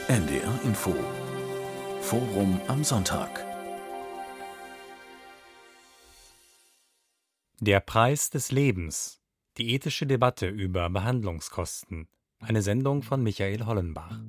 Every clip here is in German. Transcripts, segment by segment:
NDR Info. Forum am Sonntag. Der Preis des Lebens. Die ethische Debatte über Behandlungskosten. Eine Sendung von Michael Hollenbach.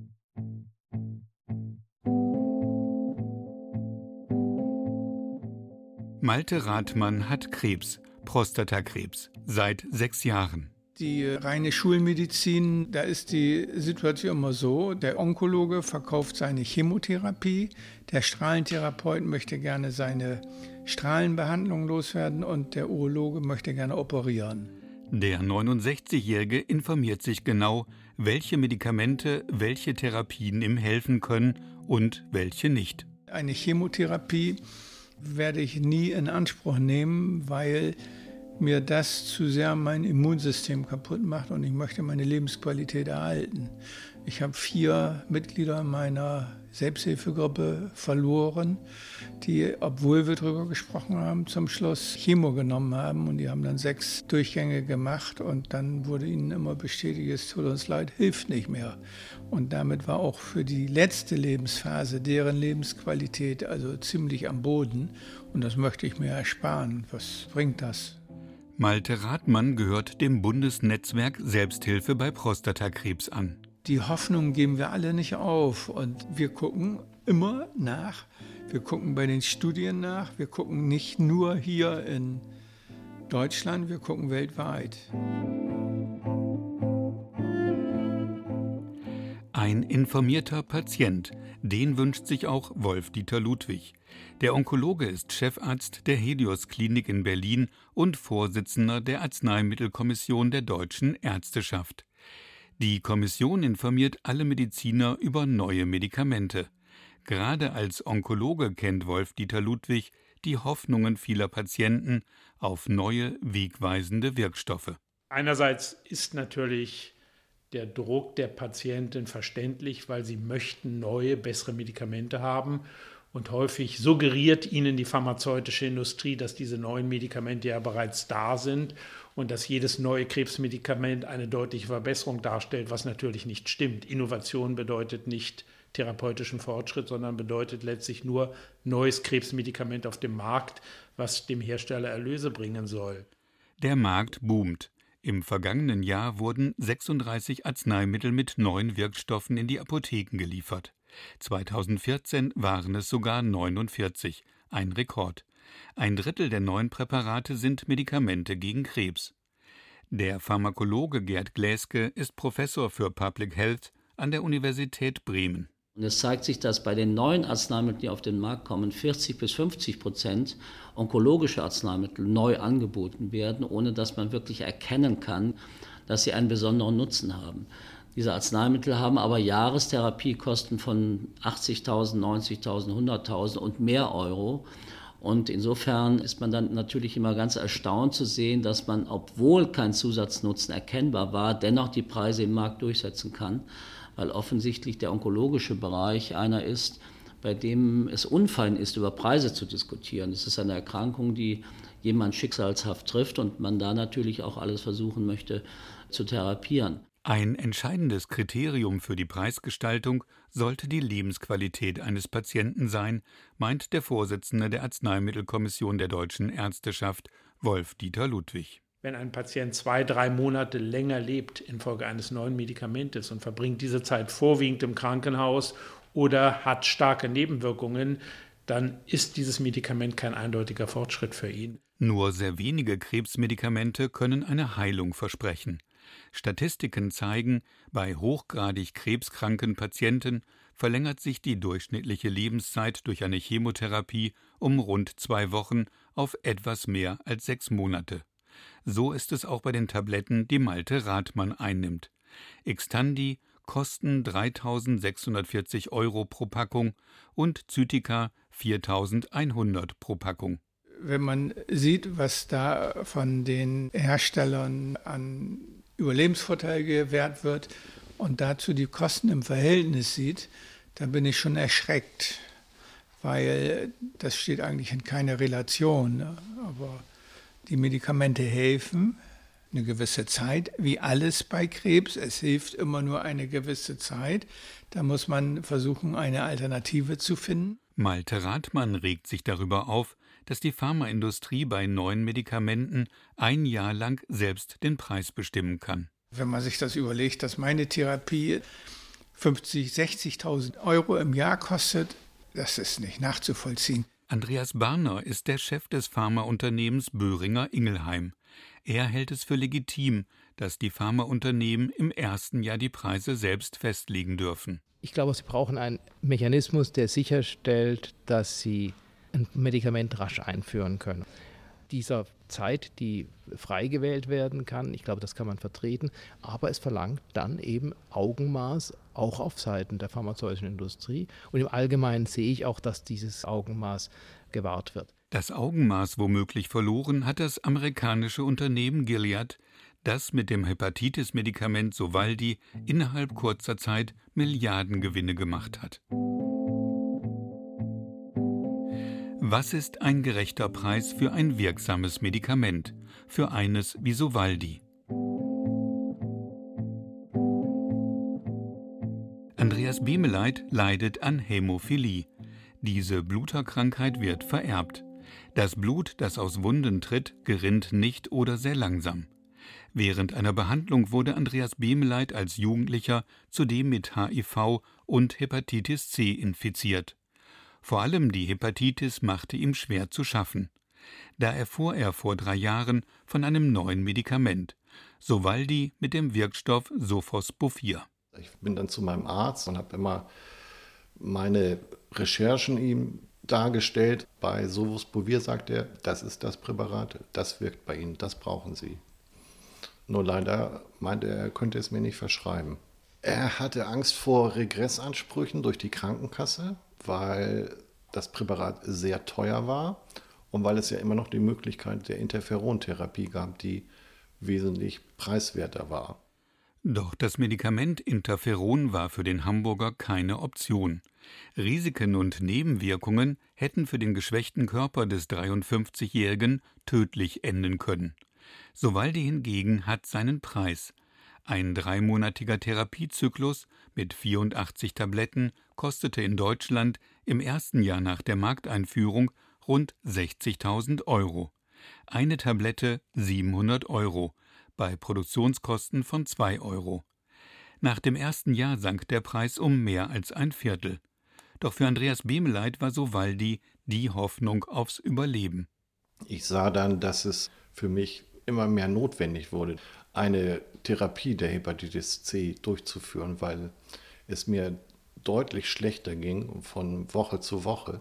Malte Rathmann hat Krebs, Prostatakrebs, seit 6 Jahren. Die reine Schulmedizin, da ist die Situation immer so, der Onkologe verkauft seine Chemotherapie, der Strahlentherapeut möchte gerne seine Strahlenbehandlung loswerden und der Urologe möchte gerne operieren. Der 69-Jährige informiert sich genau, welche Medikamente, welche Therapien ihm helfen können und welche nicht. Eine Chemotherapie werde ich nie in Anspruch nehmen, weil mir das zu sehr mein Immunsystem kaputt macht und ich möchte meine Lebensqualität erhalten. Ich habe 4 Mitglieder meiner Selbsthilfegruppe verloren, die, obwohl wir darüber gesprochen haben, zum Schluss Chemo genommen haben und die haben dann 6 Durchgänge gemacht und dann wurde ihnen immer bestätigt, es tut uns leid, hilft nicht mehr. Und damit war auch für die letzte Lebensphase deren Lebensqualität also ziemlich am Boden und das möchte ich mir ersparen. Was bringt das? Malte Rathmann gehört dem Bundesnetzwerk Selbsthilfe bei Prostatakrebs an. Die Hoffnung geben wir alle nicht auf und wir gucken immer nach. Wir gucken bei den Studien nach. Wir gucken nicht nur hier in Deutschland, wir gucken weltweit. Ein informierter Patient, den wünscht sich auch Wolf-Dieter Ludwig. Der Onkologe ist Chefarzt der Helios-Klinik in Berlin und Vorsitzender der Arzneimittelkommission der Deutschen Ärzteschaft. Die Kommission informiert alle Mediziner über neue Medikamente. Gerade als Onkologe kennt Wolf-Dieter Ludwig die Hoffnungen vieler Patienten auf neue, wegweisende Wirkstoffe. Einerseits ist natürlich der Druck der Patienten verständlich, weil sie möchten neue, bessere Medikamente haben. Und häufig suggeriert ihnen die pharmazeutische Industrie, dass diese neuen Medikamente ja bereits da sind und dass jedes neue Krebsmedikament eine deutliche Verbesserung darstellt, was natürlich nicht stimmt. Innovation bedeutet nicht therapeutischen Fortschritt, sondern bedeutet letztlich nur neues Krebsmedikament auf dem Markt, was dem Hersteller Erlöse bringen soll. Der Markt boomt. Im vergangenen Jahr wurden 36 Arzneimittel mit neuen Wirkstoffen in die Apotheken geliefert. 2014 waren es sogar 49, ein Rekord. 1/3 der neuen Präparate sind Medikamente gegen Krebs. Der Pharmakologe Gerd Gläske ist Professor für Public Health an der Universität Bremen. Und es zeigt sich, dass bei den neuen Arzneimitteln, die auf den Markt kommen, 40-50% onkologische Arzneimittel neu angeboten werden, ohne dass man wirklich erkennen kann, dass sie einen besonderen Nutzen haben. Diese Arzneimittel haben aber Jahrestherapiekosten von 80.000, 90.000, 100.000 und mehr Euro. Und insofern ist man dann natürlich immer ganz erstaunt zu sehen, dass man, obwohl kein Zusatznutzen erkennbar war, dennoch die Preise im Markt durchsetzen kann, weil offensichtlich der onkologische Bereich einer ist, bei dem es unfein ist, über Preise zu diskutieren. Es ist eine Erkrankung, die jemand schicksalshaft trifft und man da natürlich auch alles versuchen möchte zu therapieren. Ein entscheidendes Kriterium für die Preisgestaltung sollte die Lebensqualität eines Patienten sein, meint der Vorsitzende der Arzneimittelkommission der Deutschen Ärzteschaft, Wolf-Dieter Ludwig. Wenn ein Patient 2-3 Monate länger lebt infolge eines neuen Medikamentes und verbringt diese Zeit vorwiegend im Krankenhaus oder hat starke Nebenwirkungen, dann ist dieses Medikament kein eindeutiger Fortschritt für ihn. Nur sehr wenige Krebsmedikamente können eine Heilung versprechen. Statistiken zeigen, bei hochgradig krebskranken Patienten verlängert sich die durchschnittliche Lebenszeit durch eine Chemotherapie um rund 2 Wochen auf etwas mehr als 6 Monate. So ist es auch bei den Tabletten, die Malte Rathmann einnimmt. Xtandi kosten 3.640 € pro Packung und Zytiga 4.100 pro Packung. Wenn man sieht, was da von den Herstellern an Überlebensvorteil gewährt wird und dazu die Kosten im Verhältnis sieht, dann bin ich schon erschreckt, weil das steht eigentlich in keiner Relation. Ne? Aber die Medikamente helfen, eine gewisse Zeit, wie alles bei Krebs. Es hilft immer nur eine gewisse Zeit. Da muss man versuchen, eine Alternative zu finden. Malte Rathmann regt sich darüber auf, dass die Pharmaindustrie bei neuen Medikamenten ein Jahr lang selbst den Preis bestimmen kann. Wenn man sich das überlegt, dass meine Therapie 50.000, 60.000 Euro im Jahr kostet, das ist nicht nachzuvollziehen. Andreas Barner ist der Chef des Pharmaunternehmens Boehringer Ingelheim. Er hält es für legitim, dass die Pharmaunternehmen im ersten Jahr die Preise selbst festlegen dürfen. Ich glaube, sie brauchen einen Mechanismus, der sicherstellt, dass sie ein Medikament rasch einführen können. Dieser Zeit, die frei gewählt werden kann, ich glaube, das kann man vertreten, aber es verlangt dann eben Augenmaß, auch auf Seiten der pharmazeutischen Industrie. Und im Allgemeinen sehe ich auch, dass dieses Augenmaß gewahrt wird. Das Augenmaß womöglich verloren hat das amerikanische Unternehmen Gilead, das mit dem Hepatitis-Medikament Sovaldi innerhalb kurzer Zeit Milliardengewinne gemacht hat. Was ist ein gerechter Preis für ein wirksames Medikament, für eines wie Sovaldi? Andreas Bemeleit leidet an Hämophilie. Diese Bluterkrankheit wird vererbt. Das Blut, das aus Wunden tritt, gerinnt nicht oder sehr langsam. Während einer Behandlung wurde Andreas Bemeleit als Jugendlicher zudem mit HIV und Hepatitis C infiziert. Vor allem die Hepatitis machte ihm schwer zu schaffen. Da erfuhr er vor 3 Jahren von einem neuen Medikament, Sovaldi mit dem Wirkstoff Sofosbuvir. Ich bin dann zu meinem Arzt und habe immer meine Recherchen ihm dargestellt. Bei Sofosbuvir sagt er, das ist das Präparat, das wirkt bei Ihnen, das brauchen Sie. Nur leider meinte er könnte es mir nicht verschreiben. Er hatte Angst vor Regressansprüchen durch die Krankenkasse, weil das Präparat sehr teuer war und weil es ja immer noch die Möglichkeit der Interferontherapie gab, die wesentlich preiswerter war. Doch das Medikament Interferon war für den Hamburger keine Option. Risiken und Nebenwirkungen hätten für den geschwächten Körper des 53-Jährigen tödlich enden können. Sovaldi hingegen hat seinen Preis. Ein 3-monatiger Therapiezyklus mit 84 Tabletten kostete in Deutschland im ersten Jahr nach der Markteinführung rund 60.000 Euro. Eine Tablette 700 Euro, bei Produktionskosten von 2 Euro. Nach dem ersten Jahr sank der Preis um mehr als ein Viertel. Doch für Andreas Bemeleit war Sovaldi die Hoffnung aufs Überleben. Ich sah dann, dass es für mich immer mehr notwendig wurde, eine Therapie der Hepatitis C durchzuführen, weil es mir deutlich schlechter ging von Woche zu Woche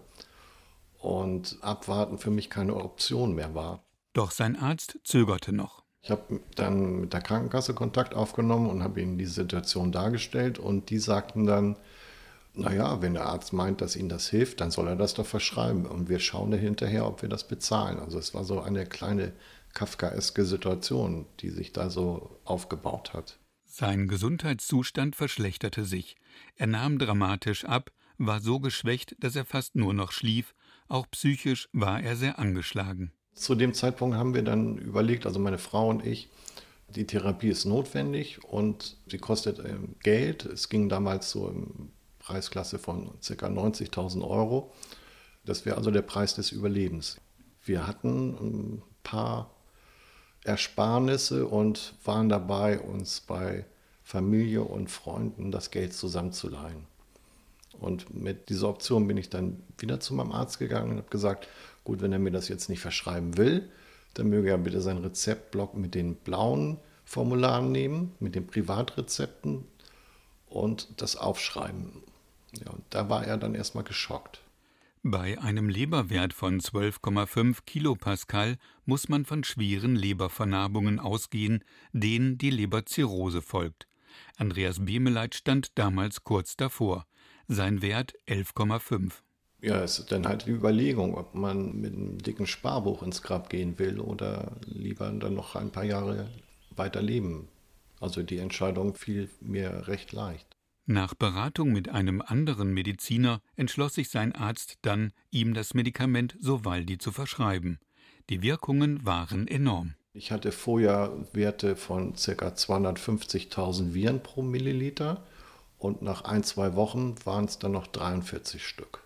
und Abwarten für mich keine Option mehr war. Doch sein Arzt zögerte noch. Ich habe dann mit der Krankenkasse Kontakt aufgenommen und habe ihnen die Situation dargestellt und die sagten dann, naja, wenn der Arzt meint, dass Ihnen das hilft, dann soll er das doch verschreiben und wir schauen hinterher, ob wir das bezahlen. Also es war so eine kleine kafkaeske Situation, die sich da so aufgebaut hat. Sein Gesundheitszustand verschlechterte sich. Er nahm dramatisch ab, war so geschwächt, dass er fast nur noch schlief. Auch psychisch war er sehr angeschlagen. Zu dem Zeitpunkt haben wir dann überlegt, also meine Frau und ich, die Therapie ist notwendig und sie kostet Geld. Es ging damals so in Preisklasse von ca. 90.000 Euro. Das wäre also der Preis des Überlebens. Wir hatten ein paar Ersparnisse und waren dabei, uns bei Familie und Freunden das Geld zusammenzuleihen. Und mit dieser Option bin ich dann wieder zu meinem Arzt gegangen und habe gesagt, gut, wenn er mir das jetzt nicht verschreiben will, dann möge er bitte seinen Rezeptblock mit den blauen Formularen nehmen, mit den Privatrezepten und das aufschreiben. Ja, und da war er dann erstmal geschockt. Bei einem Leberwert von 12,5 Kilopascal muss man von schweren Lebervernarbungen ausgehen, denen die Leberzirrhose folgt. Andreas Bemeleit stand damals kurz davor. Sein Wert 11,5. Ja, es ist dann halt die Überlegung, ob man mit einem dicken Sparbuch ins Grab gehen will oder lieber dann noch ein paar Jahre weiter leben. Also die Entscheidung fiel mir recht leicht. Nach Beratung mit einem anderen Mediziner entschloss sich sein Arzt dann, ihm das Medikament Sovaldi zu verschreiben. Die Wirkungen waren enorm. Ich hatte vorher Werte von ca. 250.000 Viren pro Milliliter und nach 1-2 Wochen waren es dann noch 43 Stück.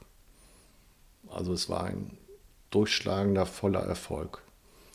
Also es war ein durchschlagender, voller Erfolg.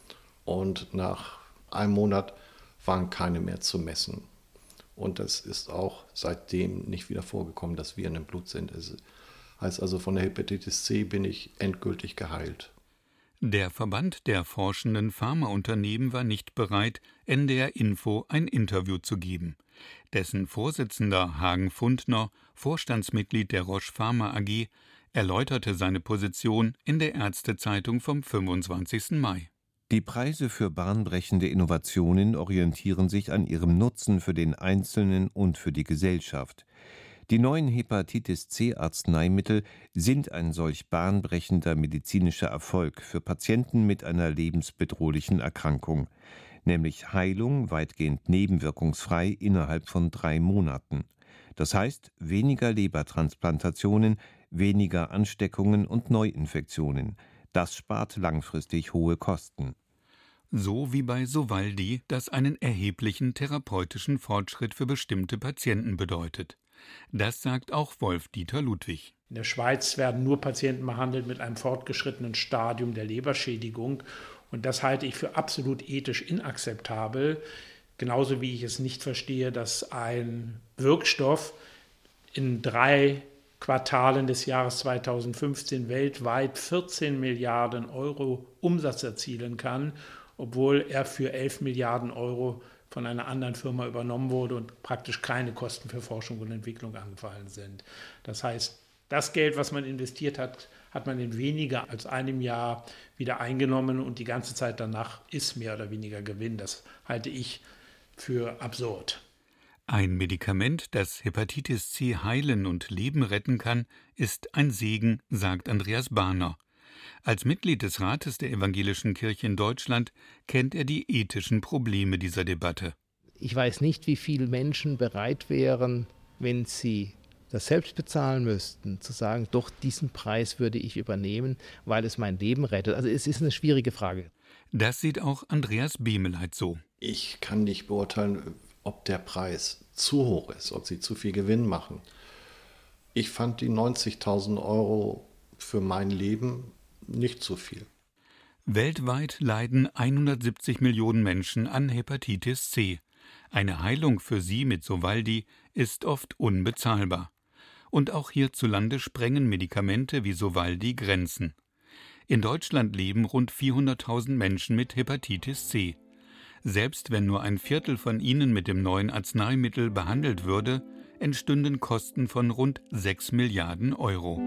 Und nach einem Monat waren keine mehr zu messen. Und es ist auch seitdem nicht wieder vorgekommen, dass Viren im Blut sind. Das heißt also, von der Hepatitis C bin ich endgültig geheilt. Der Verband der forschenden Pharmaunternehmen war nicht bereit, NDR Info ein Interview zu geben. Dessen Vorsitzender Hagen Fundner, Vorstandsmitglied der Roche Pharma AG, erläuterte seine Position in der Ärztezeitung vom 25. Mai. Die Preise für bahnbrechende Innovationen orientieren sich an ihrem Nutzen für den Einzelnen und für die Gesellschaft. Die neuen Hepatitis-C-Arzneimittel sind ein solch bahnbrechender medizinischer Erfolg für Patienten mit einer lebensbedrohlichen Erkrankung, nämlich Heilung weitgehend nebenwirkungsfrei innerhalb von 3 Monaten. Das heißt, weniger Lebertransplantationen, weniger Ansteckungen und Neuinfektionen. Das spart langfristig hohe Kosten. So wie bei Sovaldi, das einen erheblichen therapeutischen Fortschritt für bestimmte Patienten bedeutet. Das sagt auch Wolf-Dieter Ludwig. In der Schweiz werden nur Patienten behandelt mit einem fortgeschrittenen Stadium der Leberschädigung. Und das halte ich für absolut ethisch inakzeptabel. Genauso wie ich es nicht verstehe, dass ein Wirkstoff in 3 Quartalen des Jahres 2015 weltweit 14 Milliarden Euro Umsatz erzielen kann, obwohl er für 11 Milliarden Euro von einer anderen Firma übernommen wurde und praktisch keine Kosten für Forschung und Entwicklung angefallen sind. Das heißt, das Geld, was man investiert hat, hat man in weniger als einem Jahr wieder eingenommen und die ganze Zeit danach ist mehr oder weniger Gewinn. Das halte ich für absurd. Ein Medikament, das Hepatitis C heilen und Leben retten kann, ist ein Segen, sagt Andreas Bahner. Als Mitglied des Rates der Evangelischen Kirche in Deutschland kennt er die ethischen Probleme dieser Debatte. Ich weiß nicht, wie viele Menschen bereit wären, wenn sie das selbst bezahlen müssten, zu sagen, doch diesen Preis würde ich übernehmen, weil es mein Leben rettet. Also es ist eine schwierige Frage. Das sieht auch Andreas Bemeleit so. Ich kann nicht beurteilen, ob der Preis zu hoch ist, ob sie zu viel Gewinn machen. Ich fand die 90.000 Euro für mein Leben nicht zu viel. Weltweit leiden 170 Millionen Menschen an Hepatitis C. Eine Heilung für sie mit Sovaldi ist oft unbezahlbar. Und auch hierzulande sprengen Medikamente wie Sovaldi Grenzen. In Deutschland leben rund 400.000 Menschen mit Hepatitis C. Selbst wenn nur ein Viertel von ihnen mit dem neuen Arzneimittel behandelt würde, entstünden Kosten von rund 6 Milliarden Euro.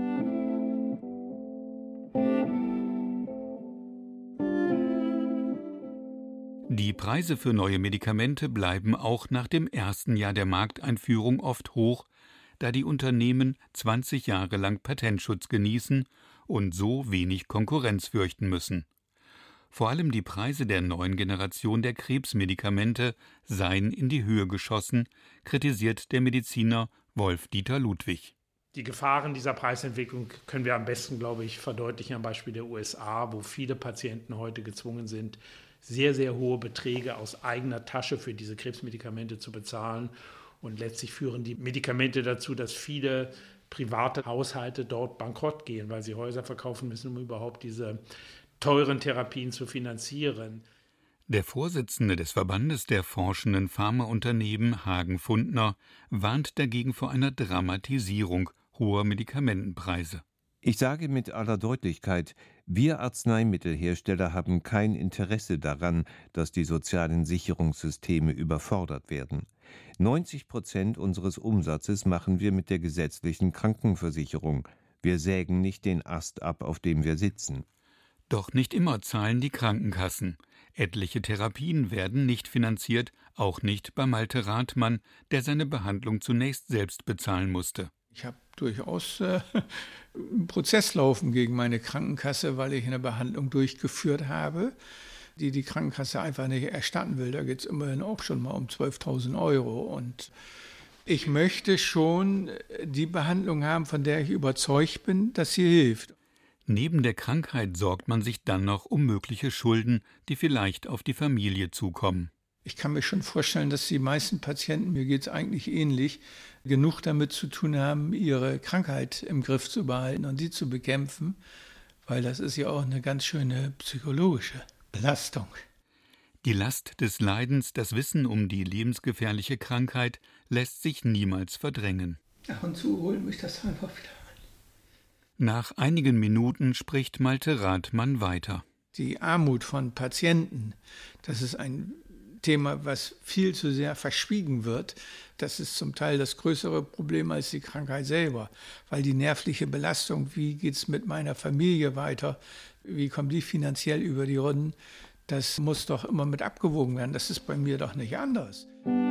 Die Preise für neue Medikamente bleiben auch nach dem ersten Jahr der Markteinführung oft hoch, da die Unternehmen 20 Jahre lang Patentschutz genießen und so wenig Konkurrenz fürchten müssen. Vor allem die Preise der neuen Generation der Krebsmedikamente seien in die Höhe geschossen, kritisiert der Mediziner Wolf-Dieter Ludwig. Die Gefahren dieser Preisentwicklung können wir am besten, glaube ich, verdeutlichen am Beispiel der USA, wo viele Patienten heute gezwungen sind, sehr, sehr hohe Beträge aus eigener Tasche für diese Krebsmedikamente zu bezahlen. Und letztlich führen die Medikamente dazu, dass viele private Haushalte dort bankrott gehen, weil sie Häuser verkaufen müssen, um überhaupt diese teuren Therapien zu finanzieren. Der Vorsitzende des Verbandes der forschenden Pharmaunternehmen, Hagen Fundner, warnt dagegen vor einer Dramatisierung hoher Medikamentenpreise. Ich sage mit aller Deutlichkeit, wir Arzneimittelhersteller haben kein Interesse daran, dass die sozialen Sicherungssysteme überfordert werden. 90% unseres Umsatzes machen wir mit der gesetzlichen Krankenversicherung. Wir sägen nicht den Ast ab, auf dem wir sitzen. Doch nicht immer zahlen die Krankenkassen. Etliche Therapien werden nicht finanziert, auch nicht bei Malte Rathmann, der seine Behandlung zunächst selbst bezahlen musste. Ich habe durchaus einen Prozess laufen gegen meine Krankenkasse, weil ich eine Behandlung durchgeführt habe, die Krankenkasse einfach nicht erstatten will. Da geht es immerhin auch schon mal um 12.000 Euro. Und ich möchte schon die Behandlung haben, von der ich überzeugt bin, dass sie hilft. Neben der Krankheit sorgt man sich dann noch um mögliche Schulden, die vielleicht auf die Familie zukommen. Ich kann mir schon vorstellen, dass die meisten Patienten, mir geht es eigentlich ähnlich, genug damit zu tun haben, ihre Krankheit im Griff zu behalten und die zu bekämpfen, weil das ist ja auch eine ganz schöne psychologische Belastung. Die Last des Leidens, das Wissen um die lebensgefährliche Krankheit, lässt sich niemals verdrängen. Ab und zu holt mich das einfach wieder ein. Nach einigen Minuten spricht Malte Rathmann weiter. Die Armut von Patienten, das ist ein Thema, was viel zu sehr verschwiegen wird. Das ist zum Teil das größere Problem als die Krankheit selber, weil die nervliche Belastung, wie geht es mit meiner Familie weiter, wie kommen die finanziell über die Runden, das muss doch immer mit abgewogen werden. Das ist bei mir doch nicht anders.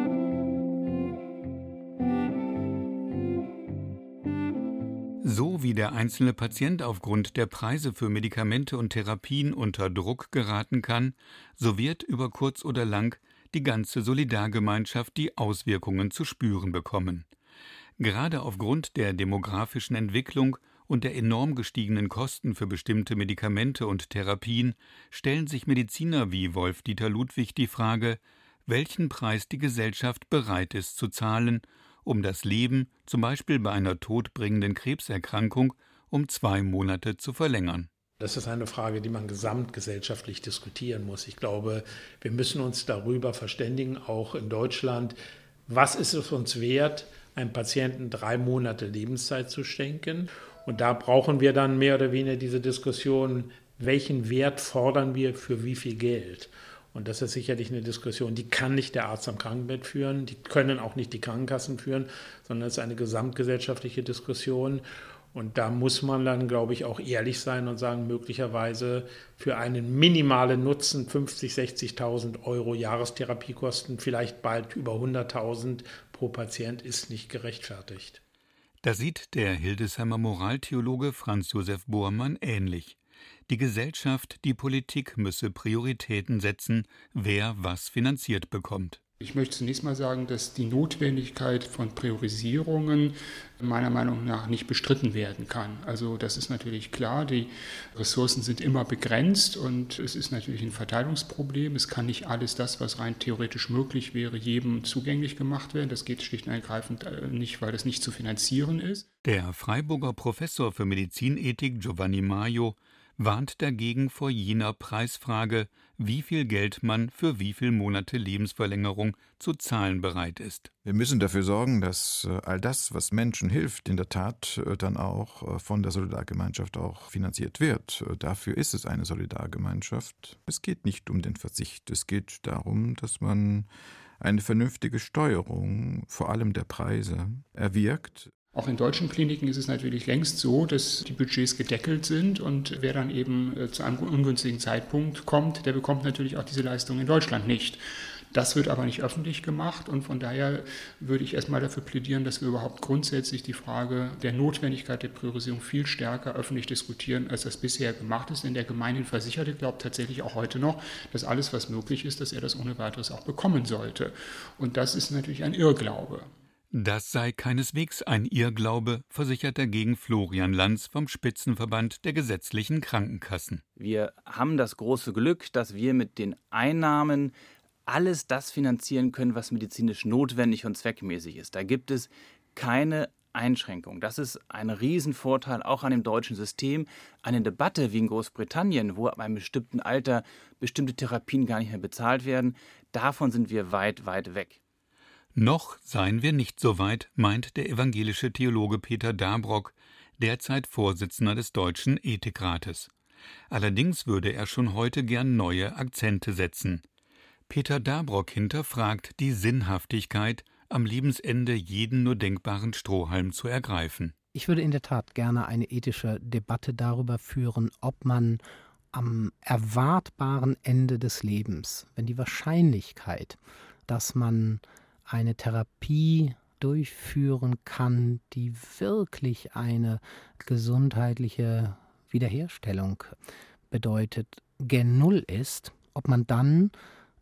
So wie der einzelne Patient aufgrund der Preise für Medikamente und Therapien unter Druck geraten kann, so wird über kurz oder lang die ganze Solidargemeinschaft die Auswirkungen zu spüren bekommen. Gerade aufgrund der demografischen Entwicklung und der enorm gestiegenen Kosten für bestimmte Medikamente und Therapien stellen sich Mediziner wie Wolf-Dieter Ludwig die Frage, welchen Preis die Gesellschaft bereit ist zu zahlen, um das Leben, zum Beispiel bei einer todbringenden Krebserkrankung, um 2 Monate zu verlängern. Das ist eine Frage, die man gesamtgesellschaftlich diskutieren muss. Ich glaube, wir müssen uns darüber verständigen, auch in Deutschland, was ist es uns wert, einem Patienten 3 Monate Lebenszeit zu schenken. Und da brauchen wir dann mehr oder weniger diese Diskussion, welchen Wert fordern wir für wie viel Geld. Und das ist sicherlich eine Diskussion, die kann nicht der Arzt am Krankenbett führen, die können auch nicht die Krankenkassen führen, sondern es ist eine gesamtgesellschaftliche Diskussion. Und da muss man dann, glaube ich, auch ehrlich sein und sagen, möglicherweise für einen minimalen Nutzen 50.000, 60.000 Euro Jahrestherapiekosten, vielleicht bald über 100.000 pro Patient, ist nicht gerechtfertigt. Das sieht der Hildesheimer Moraltheologe Franz Josef Bormann ähnlich. Die Gesellschaft, die Politik müsse Prioritäten setzen, wer was finanziert bekommt. Ich möchte zunächst mal sagen, dass die Notwendigkeit von Priorisierungen meiner Meinung nach nicht bestritten werden kann. Also das ist natürlich klar, die Ressourcen sind immer begrenzt und es ist natürlich ein Verteilungsproblem. Es kann nicht alles das, was rein theoretisch möglich wäre, jedem zugänglich gemacht werden. Das geht schlicht und ergreifend nicht, weil das nicht zu finanzieren ist. Der Freiburger Professor für Medizinethik Giovanni Maio warnt dagegen vor jener Preisfrage, wie viel Geld man für wie viele Monate Lebensverlängerung zu zahlen bereit ist. Wir müssen dafür sorgen, dass all das, was Menschen hilft, in der Tat dann auch von der Solidargemeinschaft auch finanziert wird. Dafür ist es eine Solidargemeinschaft. Es geht nicht um den Verzicht. Es geht darum, dass man eine vernünftige Steuerung, vor allem der Preise, erwirkt. Auch in deutschen Kliniken ist es natürlich längst so, dass die Budgets gedeckelt sind und wer dann eben zu einem ungünstigen Zeitpunkt kommt, der bekommt natürlich auch diese Leistung in Deutschland nicht. Das wird aber nicht öffentlich gemacht und von daher würde ich erstmal dafür plädieren, dass wir überhaupt grundsätzlich die Frage der Notwendigkeit der Priorisierung viel stärker öffentlich diskutieren, als das bisher gemacht ist. Denn der gemeinhin Versicherte glaubt tatsächlich auch heute noch, dass alles, was möglich ist, dass er das ohne weiteres auch bekommen sollte. Und das ist natürlich ein Irrglaube. Das sei keineswegs ein Irrglaube, versichert dagegen Florian Lanz vom Spitzenverband der gesetzlichen Krankenkassen. Wir haben das große Glück, dass wir mit den Einnahmen alles das finanzieren können, was medizinisch notwendig und zweckmäßig ist. Da gibt es keine Einschränkung. Das ist ein Riesenvorteil auch an dem deutschen System. Eine Debatte wie in Großbritannien, wo ab einem bestimmten Alter bestimmte Therapien gar nicht mehr bezahlt werden, davon sind wir weit, weit weg. Noch seien wir nicht so weit, meint der evangelische Theologe Peter Dabrock, derzeit Vorsitzender des Deutschen Ethikrates. Allerdings würde er schon heute gern neue Akzente setzen. Peter Dabrock hinterfragt die Sinnhaftigkeit, am Lebensende jeden nur denkbaren Strohhalm zu ergreifen. Ich würde in der Tat gerne eine ethische Debatte darüber führen, ob man am erwartbaren Ende des Lebens, wenn die Wahrscheinlichkeit, dass man eine Therapie durchführen kann, die wirklich eine gesundheitliche Wiederherstellung bedeutet, gen Null ist, ob man dann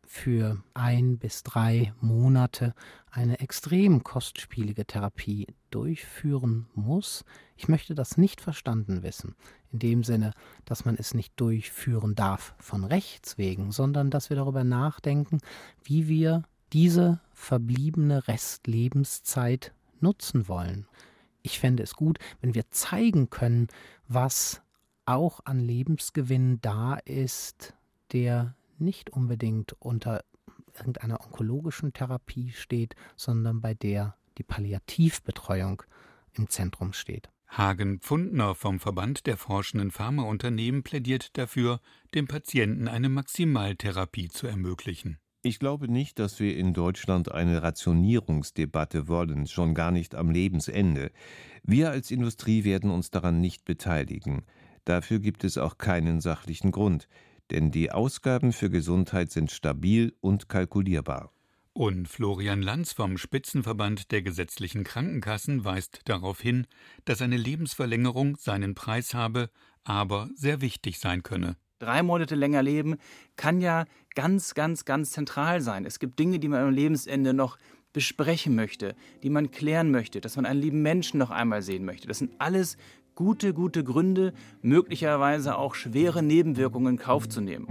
für 1 bis 3 Monate eine extrem kostspielige Therapie durchführen muss. Ich möchte das nicht verstanden wissen, in dem Sinne, dass man es nicht durchführen darf von Rechts wegen, sondern dass wir darüber nachdenken, wie wir diese verbliebene Restlebenszeit nutzen wollen. Ich fände es gut, wenn wir zeigen können, was auch an Lebensgewinn da ist, der nicht unbedingt unter irgendeiner onkologischen Therapie steht, sondern bei der die Palliativbetreuung im Zentrum steht. Hagen Pfundner vom Verband der forschenden Pharmaunternehmen plädiert dafür, dem Patienten eine Maximaltherapie zu ermöglichen. Ich glaube nicht, dass wir in Deutschland eine Rationierungsdebatte wollen, schon gar nicht am Lebensende. Wir als Industrie werden uns daran nicht beteiligen. Dafür gibt es auch keinen sachlichen Grund, denn die Ausgaben für Gesundheit sind stabil und kalkulierbar. Und Florian Lanz vom Spitzenverband der gesetzlichen Krankenkassen weist darauf hin, dass eine Lebensverlängerung seinen Preis habe, aber sehr wichtig sein könne. 3 Monate länger leben kann ja ganz zentral sein. Es gibt Dinge, die man am Lebensende noch besprechen möchte, die man klären möchte, dass man einen lieben Menschen noch einmal sehen möchte. Das sind alles gute Gründe, möglicherweise auch schwere Nebenwirkungen in Kauf zu nehmen.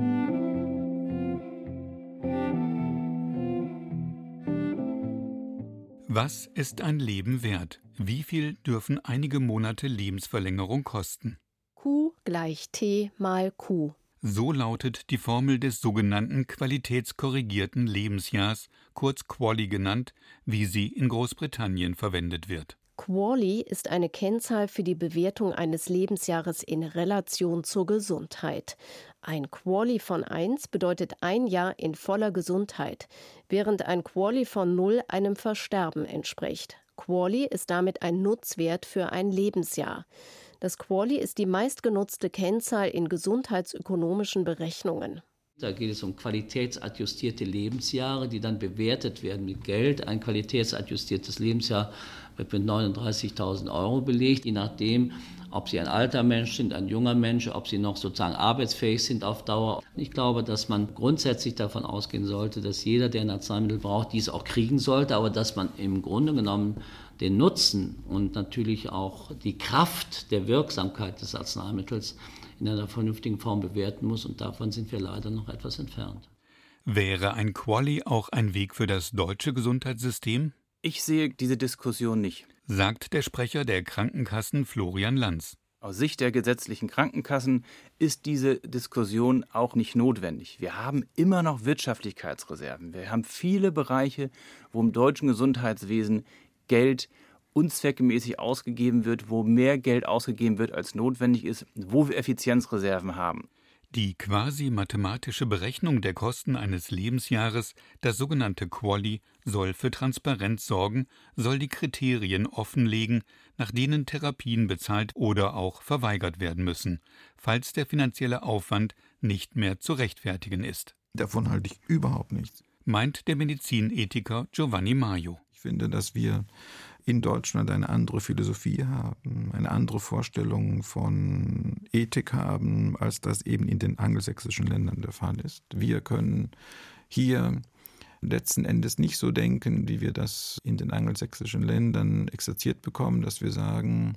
Was ist ein Leben wert? Wie viel dürfen einige Monate Lebensverlängerung kosten? Q = T mal Q. So lautet die Formel des sogenannten qualitätskorrigierten Lebensjahrs, kurz QALY genannt, wie sie in Großbritannien verwendet wird. QALY ist eine Kennzahl für die Bewertung eines Lebensjahres in Relation zur Gesundheit. Ein QALY von 1 bedeutet 1 Jahr in voller Gesundheit, während ein QALY von 0 einem Versterben entspricht. QALY ist damit ein Nutzwert für ein Lebensjahr. Das QALY ist die meistgenutzte Kennzahl in gesundheitsökonomischen Berechnungen. Da geht es um qualitätsadjustierte Lebensjahre, die dann bewertet werden mit Geld. Ein qualitätsadjustiertes Lebensjahr wird mit 39.000 € belegt, je nachdem, ob Sie ein alter Mensch sind, ein junger Mensch, ob Sie noch sozusagen arbeitsfähig sind auf Dauer. Ich glaube, dass man grundsätzlich davon ausgehen sollte, dass jeder, der ein Arzneimittel braucht, dies auch kriegen sollte, aber dass man im Grunde genommen den Nutzen und natürlich auch die Kraft der Wirksamkeit des Arzneimittels in einer vernünftigen Form bewerten muss, und davon sind wir leider noch etwas entfernt. Wäre ein QALY auch ein Weg für das deutsche Gesundheitssystem? Ich sehe diese Diskussion nicht, sagt der Sprecher der Krankenkassen Florian Lanz. Aus Sicht der gesetzlichen Krankenkassen ist diese Diskussion auch nicht notwendig. Wir haben immer noch Wirtschaftlichkeitsreserven. Wir haben viele Bereiche, wo im deutschen Gesundheitswesen Geld unzweckmäßig ausgegeben wird, wo mehr Geld ausgegeben wird, als notwendig ist, wo wir Effizienzreserven haben. Die quasi mathematische Berechnung der Kosten eines Lebensjahres, das sogenannte QALY, soll für Transparenz sorgen, soll die Kriterien offenlegen, nach denen Therapien bezahlt oder auch verweigert werden müssen, falls der finanzielle Aufwand nicht mehr zu rechtfertigen ist. Davon halte ich überhaupt nichts, meint der Medizinethiker Giovanni Maio. Ich finde, dass wir in Deutschland eine andere Philosophie haben, eine andere Vorstellung von Ethik haben, als das eben in den angelsächsischen Ländern der Fall ist. Wir können hier letzten Endes nicht so denken, wie wir das in den angelsächsischen Ländern exerziert bekommen, dass wir sagen,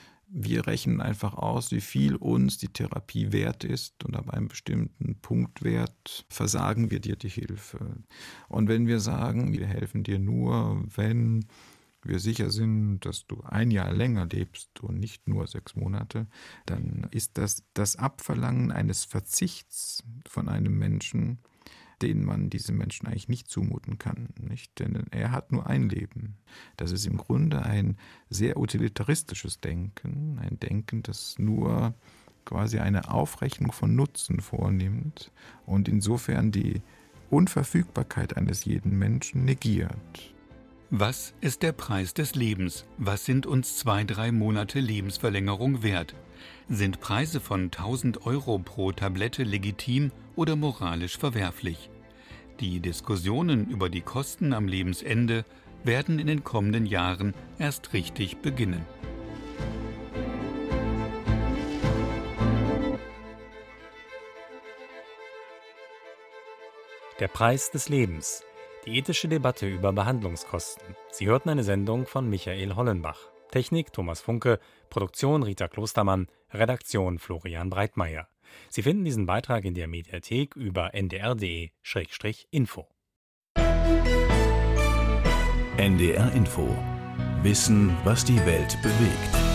wir rechnen einfach aus, wie viel uns die Therapie wert ist, und ab einem bestimmten Punktwert versagen wir dir die Hilfe. Und wenn wir sagen, wir helfen dir nur, wenn wir sicher sind, dass du 1 Jahr länger lebst und nicht nur 6 Monate, dann ist das Abverlangen eines Verzichts von einem Menschen, den man diesem Menschen eigentlich nicht zumuten kann. Nicht? Denn er hat nur ein Leben. Das ist im Grunde ein sehr utilitaristisches Denken, ein Denken, das nur quasi eine Aufrechnung von Nutzen vornimmt und insofern die Unverfügbarkeit eines jeden Menschen negiert. Was ist der Preis des Lebens? Was sind uns 2-3 Monate Lebensverlängerung wert? Sind Preise von 1.000 € pro Tablette legitim oder moralisch verwerflich? Die Diskussionen über die Kosten am Lebensende werden in den kommenden Jahren erst richtig beginnen. Der Preis des Lebens. Die ethische Debatte über Behandlungskosten. Sie hörten eine Sendung von Michael Hollenbach. Technik Thomas Funke, Produktion Rita Klostermann, Redaktion Florian Breitmeier. Sie finden diesen Beitrag in der Mediathek über ndr.de/info. NDR Info. Wissen, was die Welt bewegt.